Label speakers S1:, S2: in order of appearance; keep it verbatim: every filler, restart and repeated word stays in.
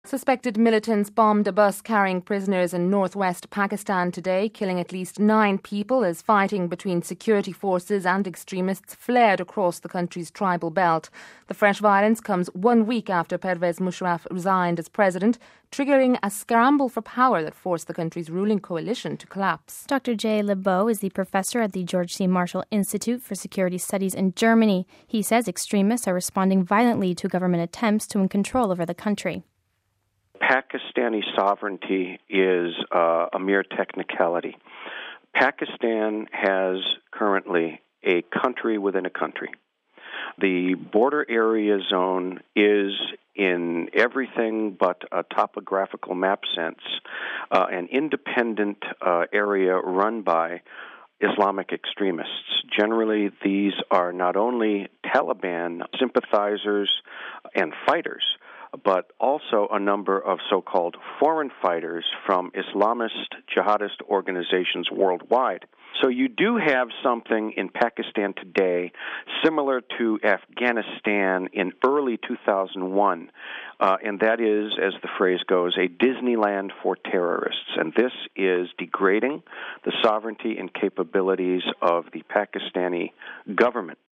S1: Suspected militants bombed a bus carrying prisoners in northwest Pakistan today, killing at least nine people as fighting between security forces and extremists flared across the country's tribal belt. The fresh violence comes one week after Pervez Musharraf resigned as president, triggering a scramble for power that forced the country's ruling coalition to collapse.
S2: Doctor Jay Lebeau is the professor at the George C. Marshall Institute for Security Studies in Germany. He says extremists are responding violently to government attempts to win control over the country.
S3: Pakistani sovereignty is uh, a mere technicality. Pakistan has currently a country within a country. The border area zone is, in everything but a topographical map sense, uh, an independent uh, area run by Islamic extremists. Generally, these are not only Taliban sympathizers and fighters, but also a number of so-called foreign fighters from Islamist jihadist organizations worldwide. So you do have something in Pakistan today similar to Afghanistan in early two thousand one, uh, and that is, as the phrase goes, a Disneyland for terrorists. And this is degrading the sovereignty and capabilities of the Pakistani government.